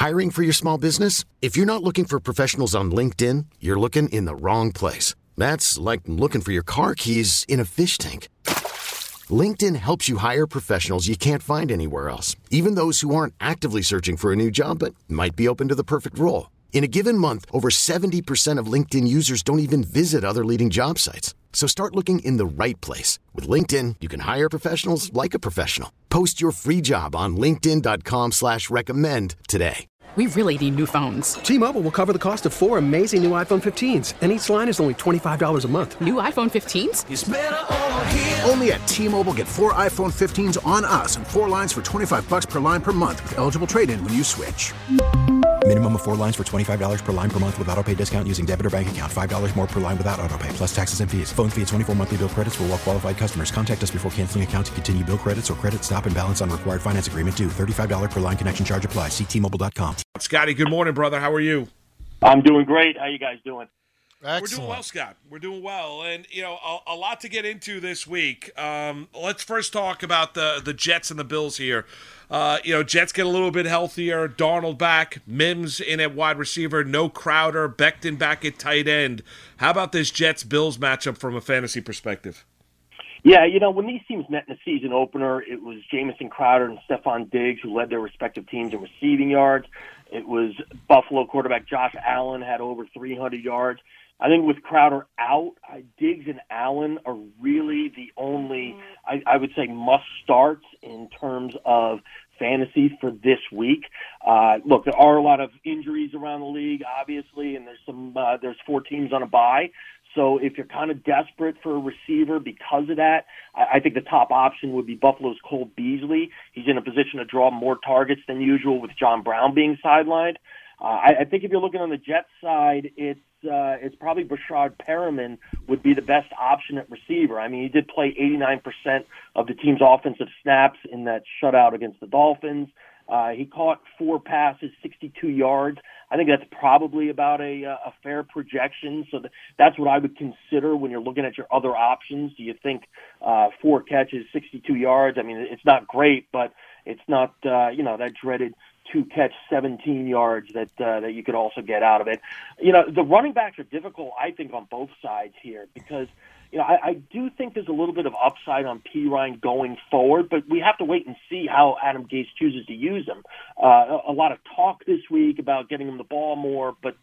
Hiring for your small business? If you're not looking for professionals on LinkedIn, you're looking in the wrong place. That's like looking for your car keys in a fish tank. LinkedIn helps you hire professionals you can't find anywhere else, even those who aren't actively searching for a new job but might be open to the perfect role. In a given month, over 70% of LinkedIn users don't even visit other leading job sites. So start looking in the right place. With LinkedIn, you can hire professionals like a professional. Post your free job on linkedin.com/recommend today. We really need new phones. T-Mobile will cover the cost of 4 amazing new iPhone 15s, and each line is only $25 a month. New iPhone 15s? It's better over here. Only at T-Mobile, get 4 iPhone 15s on us and 4 lines for $25 per line per month with eligible trade-in when you switch. Minimum of 4 lines for $25 per line per month with autopay discount using debit or bank account. $5 more per line without autopay, plus taxes and fees. Phone fee at 24 monthly bill credits for well-qualified customers. Contact us before canceling account to continue bill credits or credit stop and balance on required finance agreement due. $35 per line connection charge applies. See T-Mobile.com. Scotty, good morning, brother. How are you? I'm doing great. How you guys doing? Excellent. We're doing well, Scott. We're doing well. And, a lot to get into this week. Let's first talk about the Jets and the Bills here. Jets get a little bit healthier. Darnold back. Mims in at wide receiver. No Crowder. Becton back at tight end. How about this Jets-Bills matchup from a fantasy perspective? Yeah, when these teams met in the season opener, it was Jamison Crowder and Stephon Diggs who led their respective teams in receiving yards. It was Buffalo quarterback Josh Allen had over 300 yards. I think with Crowder out, Diggs and Allen are really the only, I would say, must-starts in terms of fantasy for this week. Look, there are a lot of injuries around the league, obviously, and there's 4 teams on a bye. So if you're kind of desperate for a receiver because of that, I think the top option would be Buffalo's Cole Beasley. He's in a position to draw more targets than usual with John Brown being sidelined. I think if you're looking on the Jets side, it's probably Brashad Perriman would be the best option at receiver. I mean, he did play 89% of the team's offensive snaps in that shutout against the Dolphins. He caught 4 passes, 62 yards. I think that's probably about a fair projection. So that's what I would consider when you're looking at your other options. Do you think 4 catches, 62 yards? I mean, it's not great, but it's not that dreaded 2-catch, 17 yards that you could also get out of it. The running backs are difficult, I think, on both sides here because I do think there's a little bit of upside on Perine going forward, but we have to wait and see how Adam Gase chooses to use him. A lot of talk this week about getting him the ball more, but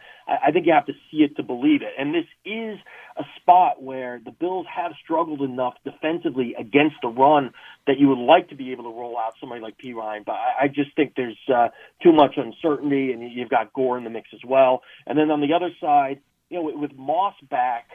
I think you have to see it to believe it. And this is a spot where the Bills have struggled enough defensively against the run that you would like to be able to roll out somebody like Perine, but I just think there's too much uncertainty, and you've got Gore in the mix as well. And then on the other side, with Moss back,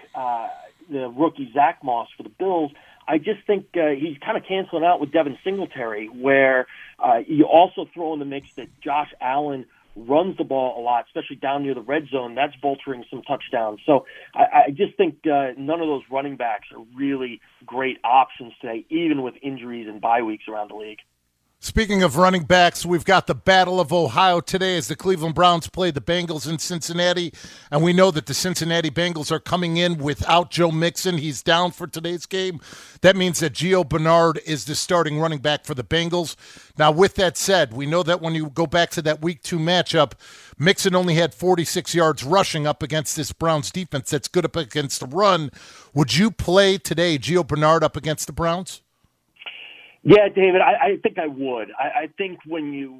the rookie Zach Moss for the Bills, I just think he's kind of canceling out with Devin Singletary, where you also throw in the mix that Josh Allen runs the ball a lot, especially down near the red zone. That's bolstering some touchdowns. So I just think none of those running backs are really great options today, even with injuries and bye weeks around the league. Speaking of running backs, we've got the Battle of Ohio today as the Cleveland Browns play the Bengals in Cincinnati. And we know that the Cincinnati Bengals are coming in without Joe Mixon. He's down for today's game. That means that Gio Bernard is the starting running back for the Bengals. Now, with that said, we know that when you go back to that Week 2 matchup, Mixon only had 46 yards rushing up against this Browns defense that's good up against the run. Would you play today Gio Bernard up against the Browns? Yeah, David, I think I would. I think when you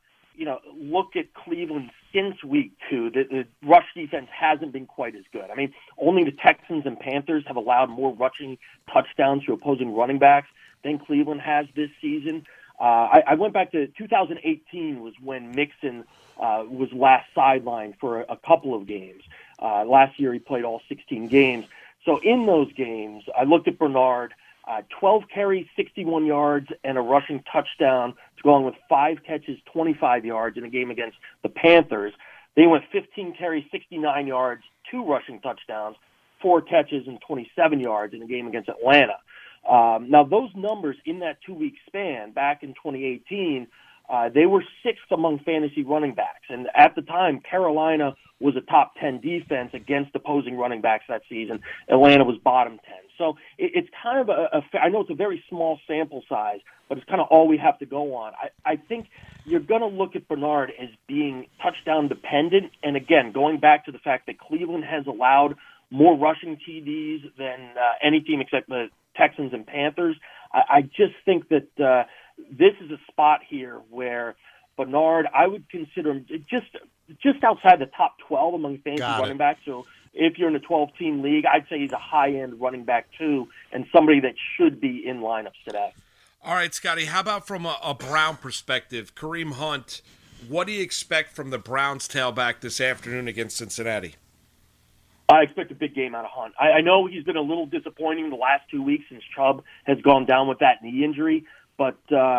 look at Cleveland since Week 2, the rush defense hasn't been quite as good. I mean, only the Texans and Panthers have allowed more rushing touchdowns to opposing running backs than Cleveland has this season. I went back to 2018 was when Mixon was last sidelined for a couple of games. Last year he played all 16 games. So in those games, I looked at Bernard. 12 carries, 61 yards, and a rushing touchdown to go along with 5 catches, 25 yards in a game against the Panthers. They went 15 carries, 69 yards, 2 rushing touchdowns, 4 catches, and 27 yards in a game against Atlanta. Now, those numbers in that 2-week span back in 2018, they were sixth among fantasy running backs. And at the time, Carolina was a top 10 defense against opposing running backs that season. Atlanta was bottom 10. So it's kind of I know it's a very small sample size, but it's kind of all we have to go on. I think you're going to look at Bernard as being touchdown dependent. And again, going back to the fact that Cleveland has allowed more rushing TDs than any team except the Texans and Panthers. I just think that this is a spot here where Bernard, I would consider him just outside the top 12 among fantasy running backs. So if you're in a 12-team league, I'd say he's a high-end running back too, and somebody that should be in lineups today. All right, Scotty, how about from a Brown perspective? Kareem Hunt, what do you expect from the Browns tailback this afternoon against Cincinnati? I expect a big game out of Hunt. I know he's been a little disappointing the last 2 weeks since Chubb has gone down with that knee injury, but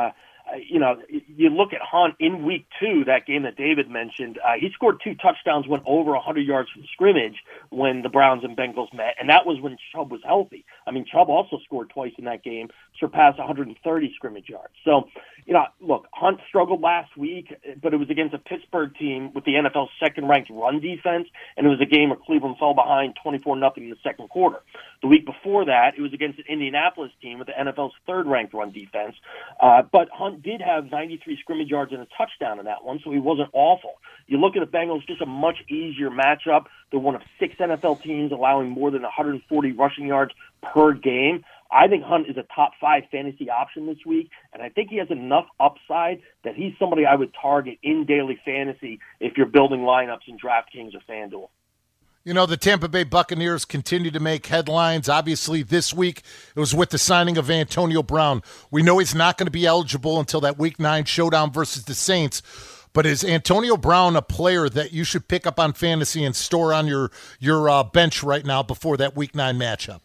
you look at Hunt in week 2, that game that David mentioned, he scored 2 touchdowns, went over 100 yards from scrimmage when the Browns and Bengals met, and that was when Chubb was healthy. I mean, Chubb also scored twice in that game, surpassed 130 scrimmage yards. So, look, Hunt struggled last week, but it was against a Pittsburgh team with the NFL's second-ranked run defense, and it was a game where Cleveland fell behind 24-0 in the second quarter. The week before that, it was against an Indianapolis team with the NFL's third-ranked run defense, but Hunt did have 93 scrimmage yards and a touchdown in that one, so he wasn't awful. You look at the Bengals, just a much easier matchup. They're one of 6 NFL teams allowing more than 140 rushing yards per game. I think Hunt is a top 5 fantasy option this week, and I think he has enough upside that he's somebody I would target in daily fantasy if you're building lineups in DraftKings or FanDuel. The Tampa Bay Buccaneers continue to make headlines. Obviously, this week it was with the signing of Antonio Brown. We know he's not going to be eligible until that Week 9 showdown versus the Saints. But is Antonio Brown a player that you should pick up on fantasy and store on your bench right now before that Week 9 matchup?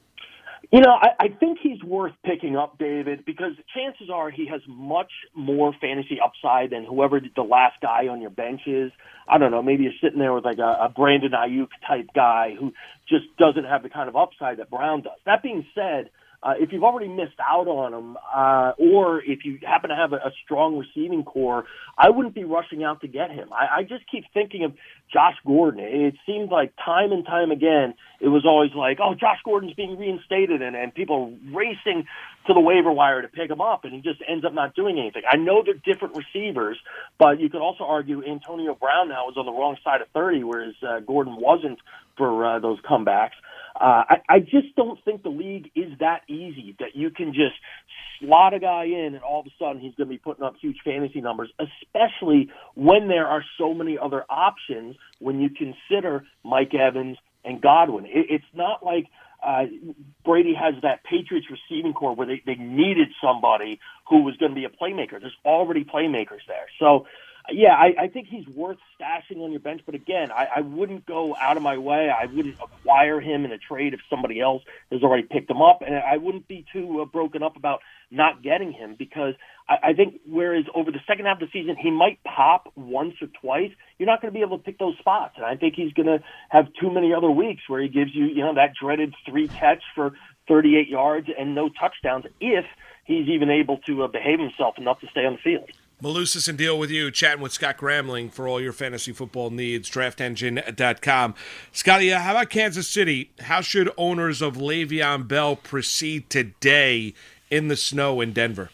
I think he's worth picking up, David, because chances are he has much more fantasy upside than whoever the last guy on your bench is. I don't know, maybe you're sitting there with like a Brandon Ayuk type guy who just doesn't have the kind of upside that Brown does. That being said, if you've already missed out on him, or if you happen to have a strong receiving core, I wouldn't be rushing out to get him. I just keep thinking of Josh Gordon. It seems like time and time again, it was always like, oh, Josh Gordon's being reinstated, and people racing to the waiver wire to pick him up, and he just ends up not doing anything. I know they're different receivers, but you could also argue Antonio Brown now is on the wrong side of 30, whereas Gordon wasn't for those comebacks. I just don't think the league is that easy that you can just slot a guy in and all of a sudden he's going to be putting up huge fantasy numbers, especially when there are so many other options when you consider Mike Evans and Godwin. It's not like Brady has that Patriots receiving core where they needed somebody who was going to be a playmaker. There's already playmakers there. So, yeah, I think he's worth stashing on your bench. But again, I wouldn't go out of my way. I wouldn't acquire him in a trade if somebody else has already picked him up. And I wouldn't be too broken up about not getting him because I think whereas over the second half of the season, he might pop once or twice, you're not going to be able to pick those spots. And I think he's going to have too many other weeks where he gives you, that dreaded 3-catch for 38 yards and no touchdowns if he's even able to behave himself enough to stay on the field. Malusis and Deal with you, chatting with Scott Gramling for all your fantasy football needs, DraftEngine.com. Scotty, how about Kansas City? How should owners of Le'Veon Bell proceed today in the snow in Denver?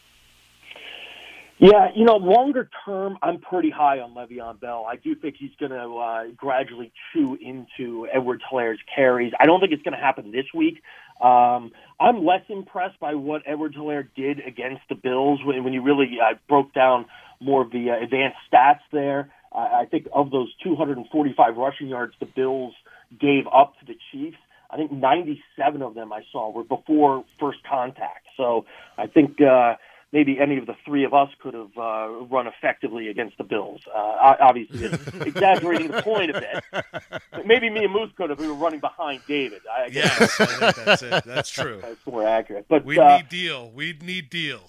Yeah, longer term, I'm pretty high on Le'Veon Bell. I do think he's going to gradually chew into Edwards-Hilaire's carries. I don't think it's going to happen this week. I'm less impressed by what Edwards-Helaire did against the Bills when you really broke down more of the advanced stats there. I think of those 245 rushing yards the Bills gave up to the Chiefs, I think 97 of them I saw were before first contact. So I think maybe any of the three of us could have run effectively against the Bills. Obviously, exaggerating the point a bit. Maybe me and Moose could have. We were running behind David. Yes, I think that's it. That's true. That's more accurate. But we'd need Deal.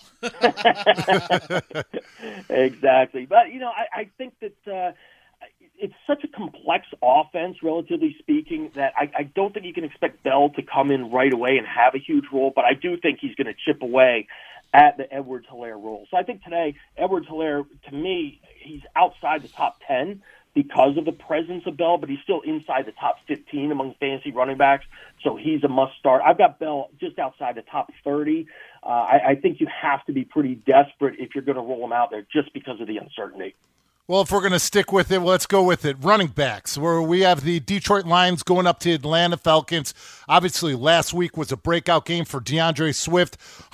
Exactly. But, I think that it's such a complex offense, relatively speaking, that I don't think you can expect Bell to come in right away and have a huge role, but I do think he's going to chip away at the Edwards-Helaire role. So I think today, Edwards-Helaire, to me, he's outside the top 10 because of the presence of Bell, but he's still inside the top 15 among fantasy running backs, so he's a must-start. I've got Bell just outside the top 30. I think you have to be pretty desperate if you're going to roll him out there just because of the uncertainty. Well, if we're going to stick with it, let's go with it. Running backs, where we have the Detroit Lions going up to Atlanta Falcons. Obviously, last week was a breakout game for DeAndre Swift,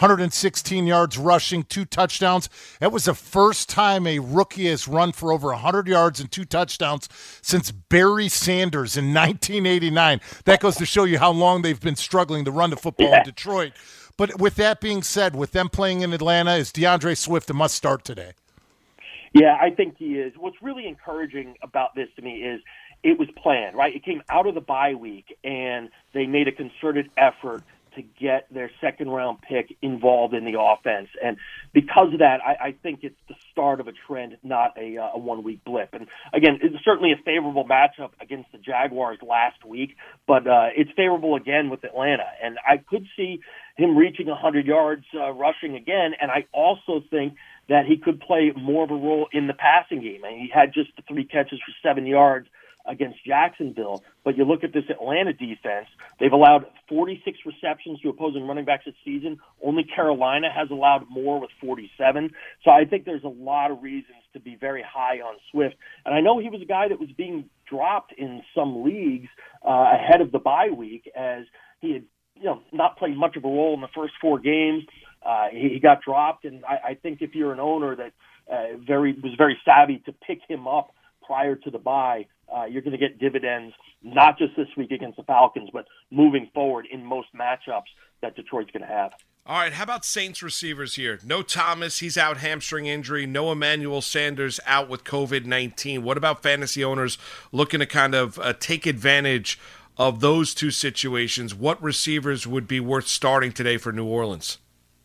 116 yards rushing, 2 touchdowns. That was the first time a rookie has run for over 100 yards and 2 touchdowns since Barry Sanders in 1989. That goes to show you how long they've been struggling to run the football in Detroit. But with that being said, with them playing in Atlanta, is DeAndre Swift a must-start today? Yeah, I think he is. What's really encouraging about this to me is it was planned, right? It came out of the bye week, and they made a concerted effort to get their second-round pick involved in the offense. And because of that, I think it's the start of a trend, not a one-week blip. And, again, it's certainly a favorable matchup against the Jaguars last week, but it's favorable again with Atlanta. And I could see him reaching 100 yards rushing again, and I also think that he could play more of a role in the passing game. And he had just the 3 catches for 7 yards against Jacksonville. But you look at this Atlanta defense, they've allowed 46 receptions to opposing running backs this season. Only Carolina has allowed more with 47. So I think there's a lot of reasons to be very high on Swift. And I know he was a guy that was being dropped in some leagues ahead of the bye week, as he had not played much of a role in the first 4 games. He got dropped, and I think if you're an owner that was very savvy to pick him up prior to the bye, you're going to get dividends, not just this week against the Falcons, but moving forward in most matchups that Detroit's going to have. All right, how about Saints receivers here? No Thomas, he's out hamstring injury. No Emmanuel Sanders, out with COVID-19. What about fantasy owners looking to kind of take advantage of those two situations? What receivers would be worth starting today for New Orleans?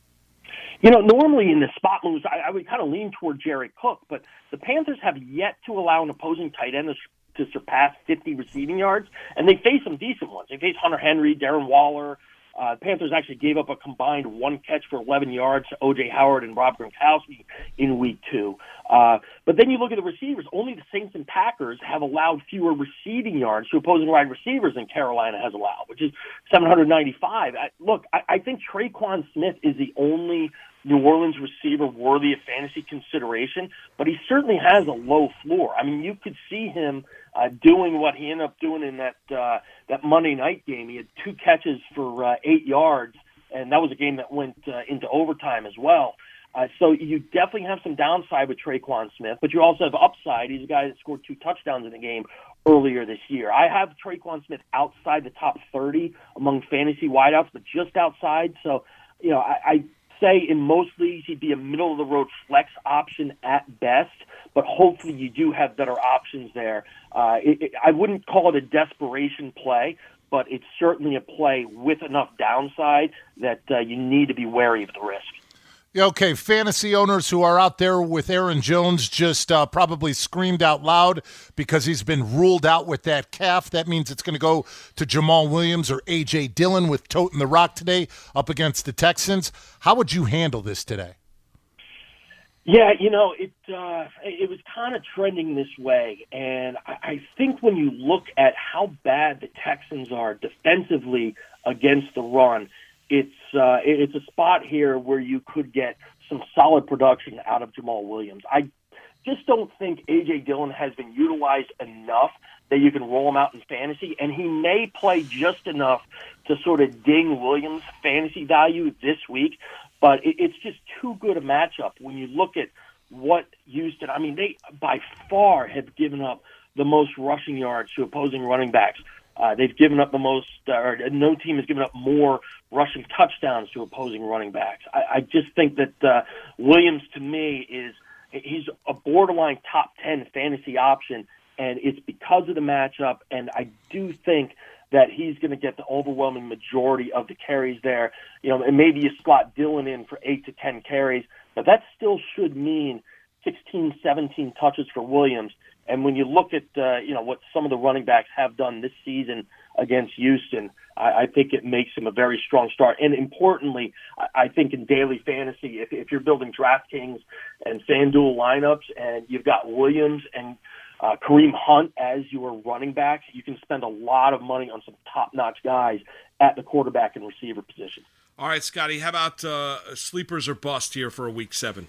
Normally in the spot moves, I would kind of lean toward Jared Cook, but the Panthers have yet to allow an opposing tight end to surpass 50 receiving yards, and they face some decent ones. They face Hunter Henry, Darren Waller. The Panthers actually gave up a combined 1 catch for 11 yards to O.J. Howard and Rob Gronkowski in Week 2. But then you look at the receivers. Only the Saints and Packers have allowed fewer receiving yards to opposing wide receivers than Carolina has allowed, which is 795. I think Traquan Smith is the only New Orleans receiver worthy of fantasy consideration, but he certainly has a low floor. I mean, you could see him doing what he ended up doing in that Monday night game. He had 2 catches for 8 yards, and that was a game that went into overtime as well. So you definitely have some downside with Traquan Smith, but you also have upside. He's a guy that scored 2 touchdowns in the game earlier this year. I have Traquan Smith outside the top 30 among fantasy wideouts, but just outside. So, I say in most leagues he'd be a middle-of-the-road flex option at best, but hopefully you do have better options there. I wouldn't call it a desperation play, but it's certainly a play with enough downside that you need to be wary of the risk. Okay, fantasy owners who are out there with Aaron Jones just probably screamed out loud because he's been ruled out with that calf. That means it's going to go to Jamal Williams or A.J. Dillon with toting the rock today up against the Texans. How would you handle this today? Yeah, it was kind of trending this way, and I think when you look at how bad the Texans are defensively against the run, it's a spot here where you could get some solid production out of Jamal Williams. I just don't think A.J. Dillon has been utilized enough that you can roll him out in fantasy, and he may play just enough to sort of ding Williams' fantasy value this week, but it's just too good a matchup when you look at what Houston, they by far have given up the most rushing yards to opposing running backs. They've given up the most, or no team has given up more rushing touchdowns to opposing running backs. I just think that Williams, to me, he's a borderline top 10 fantasy option, and it's because of the matchup, and I do think that he's going to get the overwhelming majority of the carries there. And maybe you slot Dillon in for 8 to 10 carries, but that still should mean 16, 17 touches for Williams. And when you look at what some of the running backs have done this season against Houston, I think it makes him a very strong start. And importantly, I think in daily fantasy, if you're building DraftKings and FanDuel lineups and you've got Williams and Kareem Hunt as your running backs, you can spend a lot of money on some top-notch guys at the quarterback and receiver position. All right, Scotty, how about sleepers or bust here for a Week 7?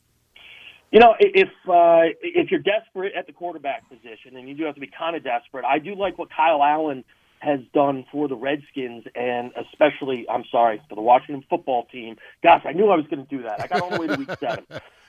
If you're desperate at the quarterback position, and you do have to be kind of desperate, I do like what Kyle Allen has done for the Redskins, and especially, for the Washington football team. Gosh, I knew I was going to do that. I got all the way to Week 7.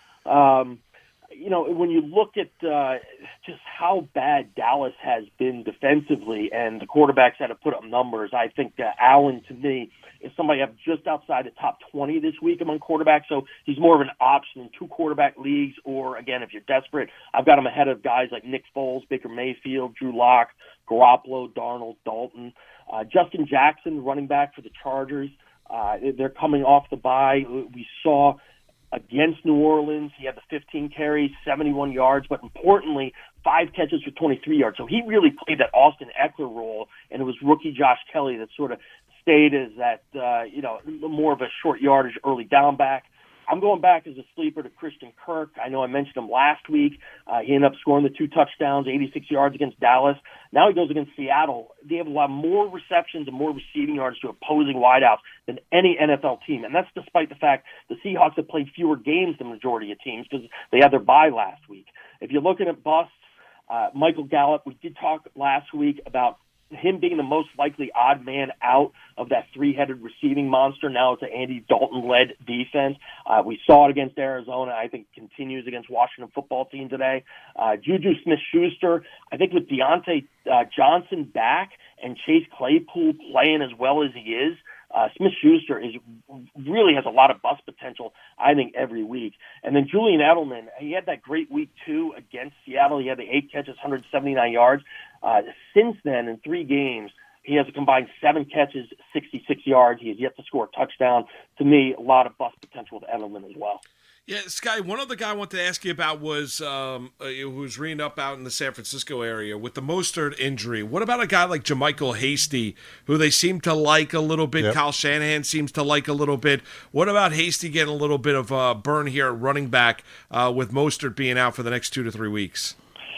When you look at just how bad Dallas has been defensively and the quarterbacks had to put up numbers, I think Allen, to me, is somebody up just outside the top 20 this week among quarterbacks. So he's more of an option in 2 quarterback leagues, or, again, if you're desperate, I've got him ahead of guys like Nick Foles, Baker Mayfield, Drew Lock, Garoppolo, Darnold, Dalton. Justin Jackson, running back for the Chargers. They're coming off the bye. We saw against New Orleans, he had the 15 carries, 71 yards, but importantly, 5 catches for 23 yards. So he really played that Austin Eckler role, and it was rookie Josh Kelly that sort of stayed as that, more of a short yardage early down back. I'm going back as a sleeper to Christian Kirk. I know I mentioned him last week. He ended up scoring the 2 touchdowns, 86 yards against Dallas. Now he goes against Seattle. They have a lot more receptions and more receiving yards to opposing wideouts than any NFL team. And that's despite the fact the Seahawks have played fewer games than the majority of teams because they had their bye last week. If you're looking at busts, Michael Gallup, we did talk last week about him being the most likely odd man out of that 3-headed receiving monster. Now it's an Andy Dalton-led defense. We saw it against Arizona. I think continues against Washington football team today. Juju Smith-Schuster, I think with Deontay Johnson back and Chase Claypool playing as well as he is, Smith-Schuster really has a lot of bust potential, I think, every week. And then Julian Edelman, he had that great week 2 against Seattle. He had the 8 catches, 179 yards. Since then, in 3 games, he has a combined 7 catches, 66 yards. He has yet to score a touchdown. To me, a lot of bust potential with Edelman as well. Yeah, Sky, one other guy I wanted to ask you about was who's ringed up out in the San Francisco area with the Mostert injury. What about a guy like JaMycal Hasty, who they seem to like a little bit? Yep. Kyle Shanahan seems to like a little bit. What about Hasty getting a little bit of a burn here at running back with Mostert being out for the next 2 to 3 weeks?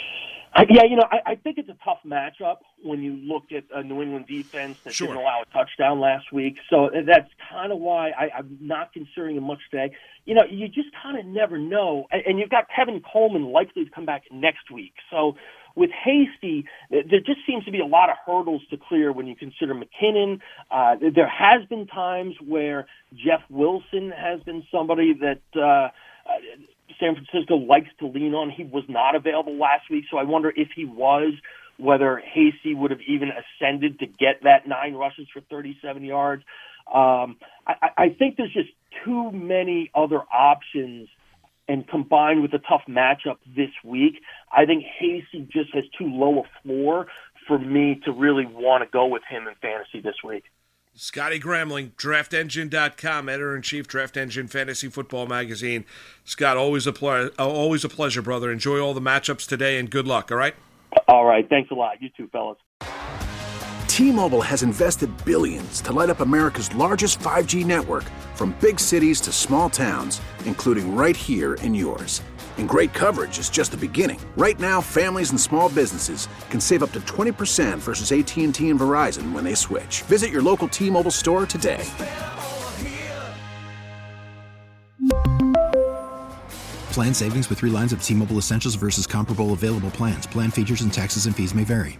I think it's a tough matchup when you look at a New England defense that didn't allow a touchdown last week. So that's kind of why I'm not considering him much today. You just kind of never know. And you've got Tevin Coleman likely to come back next week. So with Hasty, there just seems to be a lot of hurdles to clear when you consider McKinnon. There has been times where Jeff Wilson has been somebody that San Francisco likes to lean on. He was not available last week, so I wonder if he was, whether Hasty would have even ascended to get that 9 rushes for 37 yards. I think there's just too many other options, and combined with a tough matchup this week, I think Hasty just has too low a floor for me to really want to go with him in fantasy this week. Scotty Gramling, DraftEngine.com, editor-in-chief, Draft Engine Fantasy Football Magazine. Scott, always a pleasure, brother. Enjoy all the matchups today, and good luck, all right? All right, thanks a lot. You too, fellas. T-Mobile has invested billions to light up America's largest 5G network, from big cities to small towns, including right here in yours. And great coverage is just the beginning. Right now, families and small businesses can save up to 20% versus AT&T and Verizon when they switch. Visit your local T-Mobile store today. Plan savings with 3 lines of T-Mobile Essentials versus comparable available plans. Plan features and taxes and fees may vary.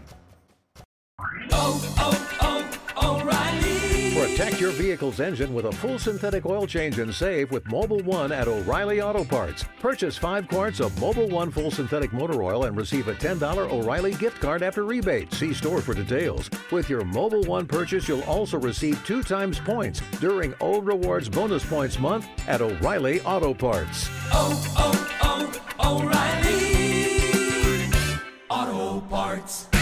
Protect your vehicle's engine with a full synthetic oil change and save with Mobil 1 at O'Reilly Auto Parts. Purchase 5 quarts of Mobil 1 full synthetic motor oil and receive a $10 O'Reilly gift card after rebate. See store for details. With your Mobil 1 purchase, you'll also receive 2 times points during O Rewards Bonus Points Month at O'Reilly Auto Parts. O'Reilly Auto Parts.